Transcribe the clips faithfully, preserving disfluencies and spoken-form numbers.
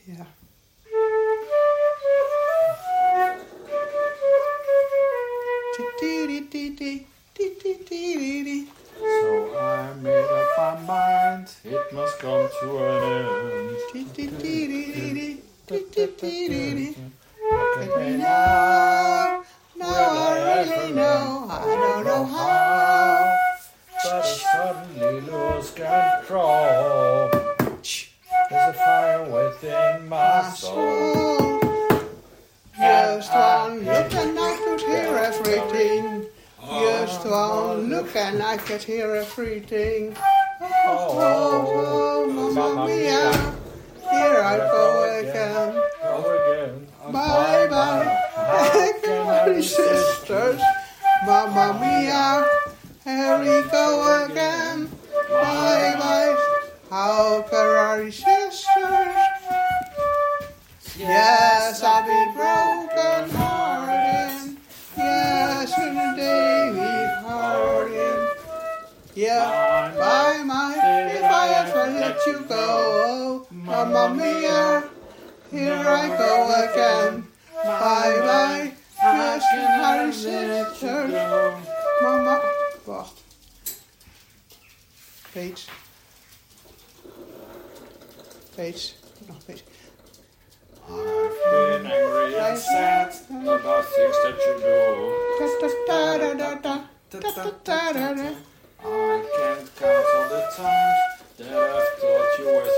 Yeah. So I made up my mind, it must come to an end. Let me know. Now I really know. I don't know how. But I suddenly lose control. There's a fire within my soul. Just one look and I could hear everything. Just one look and I could hear everything. Oh, oh, oh, Mamma Mia, here I go again. Go again. Bye bye, my sisters. Mamma Mia, here we go again. Bye bye, how can our sisters? Yes, I'll be broken hearted. Yes, and the day we parted. Yeah, bye, my, if I ever let you go. Mamma Mia, here I go again. Bye, bye, yes, and our sisters. Mama, wacht. Page. Page. Nog page. I've been angry and sad about things that you do. I can't count all the times that I've thought you were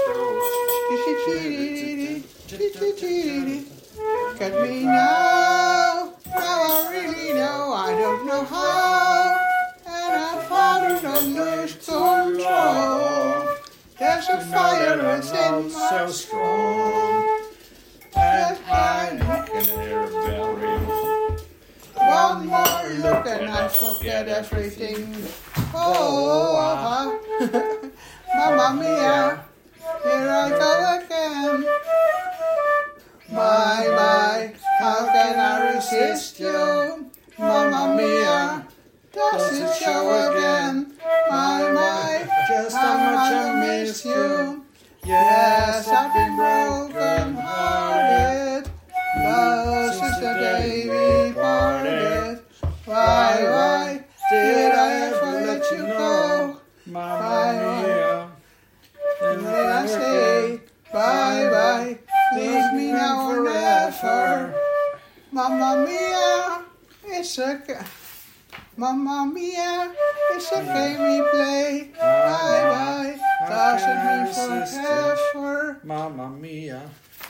through. Get me now, now I really know, I don't know how, and I found it on lose control. There's a fire within my so strong, and I can hear a bell ring. One more look and I forget everything. Oh, Mamma Mia, here I go again. My, my, how can I resist you? Mamma Mia, does it show again? My, my, just how much I miss you. Yes, I've been broken hearted. But since the day we parted, why, why did I ever let you go? Mamma Mia, And then I say, bye, bye, leave me now or never. Mamma Mia, it's a, Mamma Mia, it's a game we play. Bye, bye, doesn't mean forever. Mamma Mia,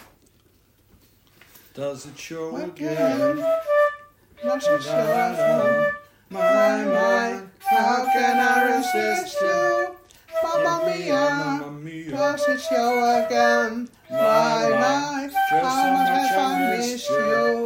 does it show Again, again? doesn't show again. My, my, how can I resist you? Mamma Mia, Mamma Mia, does it show again? My, my, how much have I missed you?